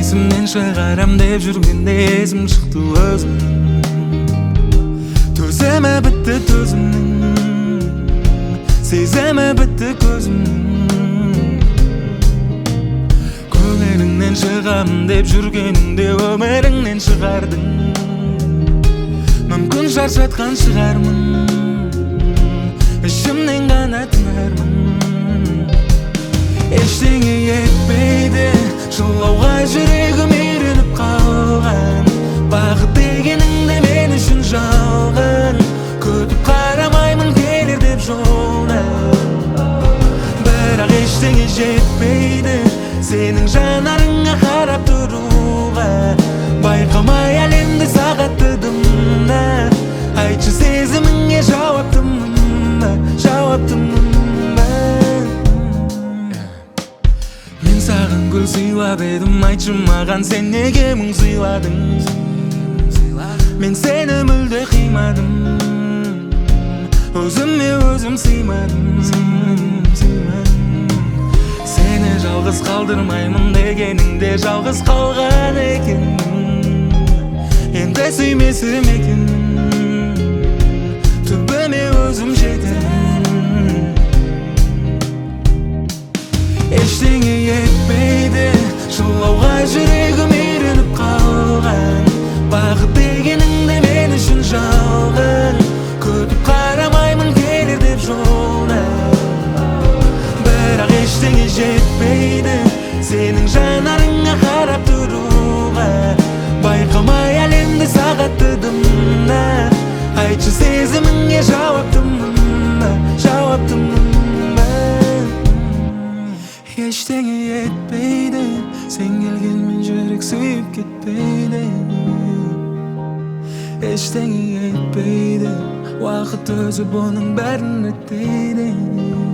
Esimden çıgaram dep жүргенде esим çıktı özümnün. Төземе bitти төзümnün, сеземе bitти көзümnün. Көңеліңнен шығам деп жүргеніңде өміріңнен шығардың. Мүмкін шаршатқан шығармын, ішімнен ғана тынармын. Ештеңе етпейді, жылауға жүрегім үйреніп қалған. Бақыт дегеніңде мен үшін жалған, күтіп қарамаймын келер деп жолдан. Бірақ ештеңе жетпейді, сенің жанарыңа қарап тұруға. Байқамай әлемді сағаттыдым да, айтшы сезіміңе жауаптымын ба, жауаптымын ба. Мен саған гүл сыйлап едім, айтшы маған сен неге мұң сыйладың? Мен сені мүлде қимадым, өзіме өзім сыймадым. Сені жалғыз қалдырмаймын дегеніңде жалғыз қалған екенмін. Енді сүймесім екенмін, түбіме өзім жетемін. Ештеңе етпейді, жылауға жүрегім үйреніп қалған. Бақыт дегеніңде мен үшін жалған, күтіп қарамаймын келер деп жолдан. Бірақ ештеңе жетпейді, сенің жанарыңа қарап тұруға. Байқамай әлемді сағаттыдым да, айтшы сезіміңе жауаптымын ба, жауаптымын ба. Ештеңе етпейді, сен келгенмен жүрек сүйіп кетпейді. Ештеңе етпейді, уақыт өзі бұның бәрін реттейді.